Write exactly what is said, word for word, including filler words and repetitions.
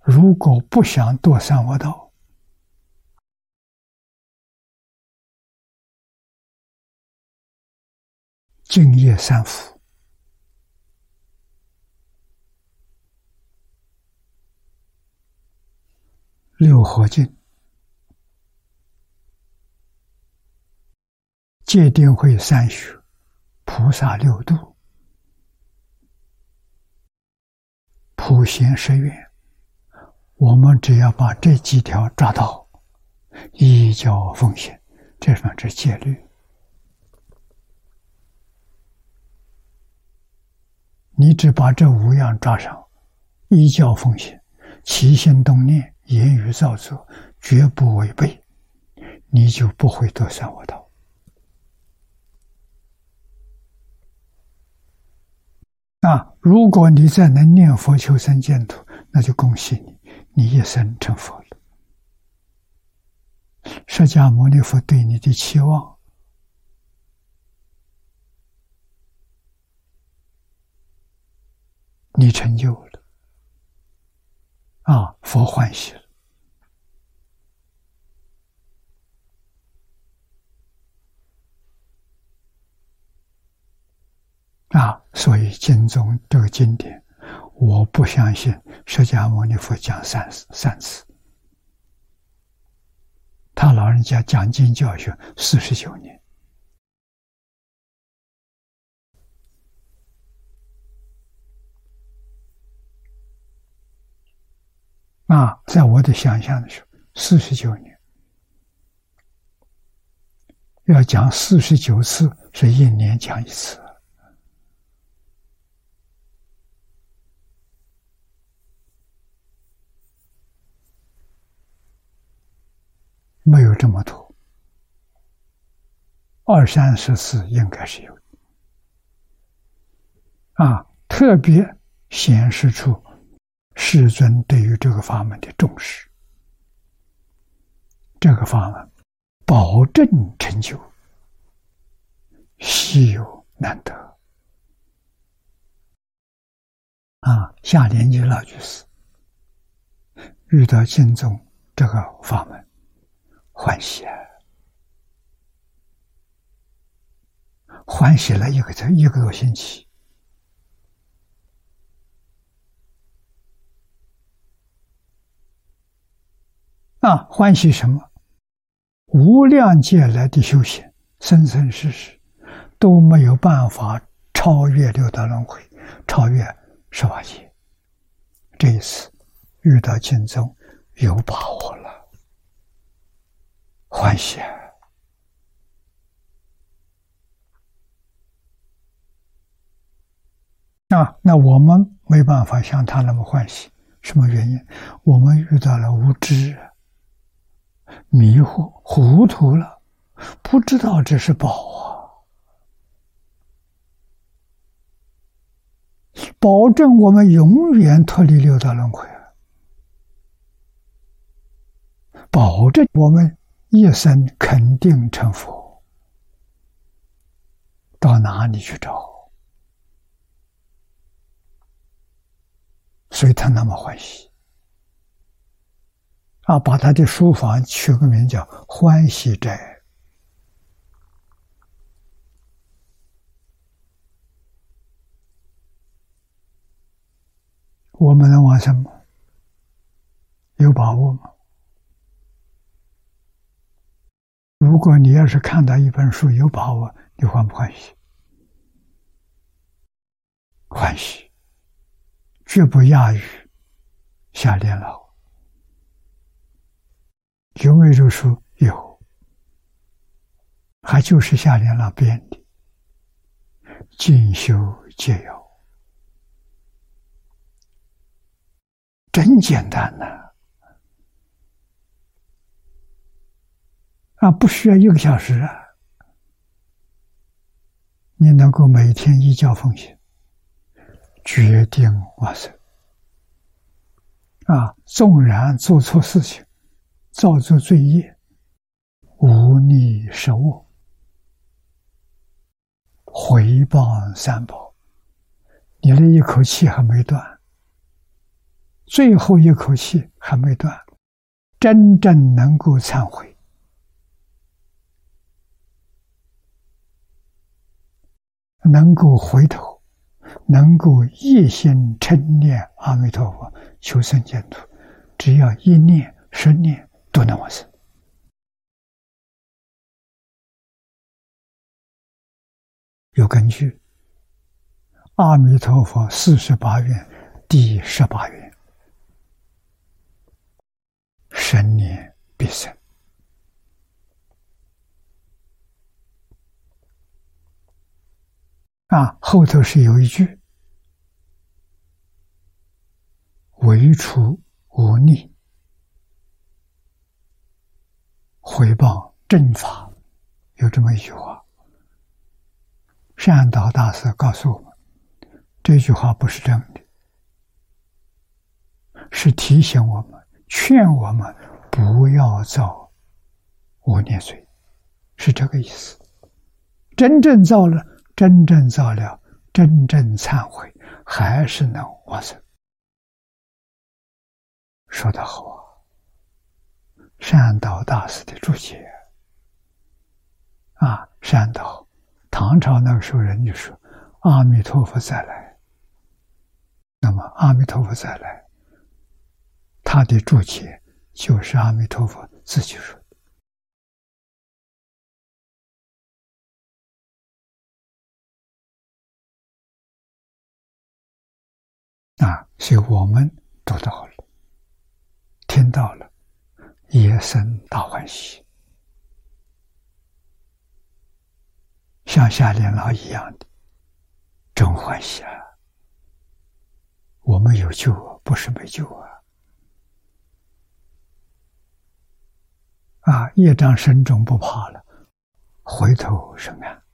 如果不想堕三恶道，净业三福，六合敬，戒定慧三学，菩萨六度，普贤十愿，我们只要把这几条抓到，依教奉行，这算是戒律。你只把这五样抓上，依教奉行，起心动念，言语造作，绝不违背，你就不会堕三恶道。啊，如果你再能念佛求生净土，那就恭喜你，你一生成佛了。释迦牟尼佛对你的期望，你成就了，啊，佛欢喜了。啊，所以经中这个经典，我不相信释迦牟尼佛讲三三次，他老人家讲经教学四十九年。啊，在我的想象的时候，四十九年，要讲四十九次，是一年讲一次。没有这么多，二三十次应该是有啊，特别显示出世尊对于这个法门的重视。这个法门保证成就，稀有难得啊！下莲吉老居士遇到经中这个法门，欢喜啊，欢喜了一个一个多星期。啊，欢喜什么？无量劫来的修行，生生世世都没有办法超越六道轮回，超越十八界。这一次遇到经中，有把握了。欢喜啊！那我们没办法像他那么欢喜，什么原因？我们遇到了无知、迷惑、糊涂了，不知道这是宝啊！保证我们永远脱离六道轮回，保证我们一生肯定成佛，到哪里去找？所以他那么欢喜啊！把他的书房取个名叫欢喜斋。我们能往什么？有把握吗？如果你要是看到一本书有把握，你欢不欢喜？欢喜，绝不亚于下莲老。有没有这书？有，还就是下莲老编的，进修戒要，真简单呐！啊，不需要一个小时啊！你能够每天依教奉行，决定往生。啊，纵然做错事情，造作罪业，无逆十恶，回报三宝，你的一口气还没断， 最后一口气还没断，真正能够忏悔，能够回头，能够一心称念阿弥陀佛求生净土，只要一念十念都能往生。有根据，阿弥陀佛四十八愿第十八愿，生念必生。啊，后头是有一句：唯除无逆，回报正法，有这么一句话。善导大师告诉我们，这句话不是真的，是提醒我们、劝我们不要造无念罪，是这个意思。真正造了，真正造了，真正忏悔，还是能往生。说得好啊！善导大师的注解啊，善导。唐朝那个时候人就说阿弥陀佛再来，那么阿弥陀佛再来，他的注解就是阿弥陀佛自己说的啊，所以我们读到了，听到了，也生大欢喜，像夏莲老一样的，真欢喜啊！我们有救啊，不是没救啊！啊，业障深重不怕了，回头是岸。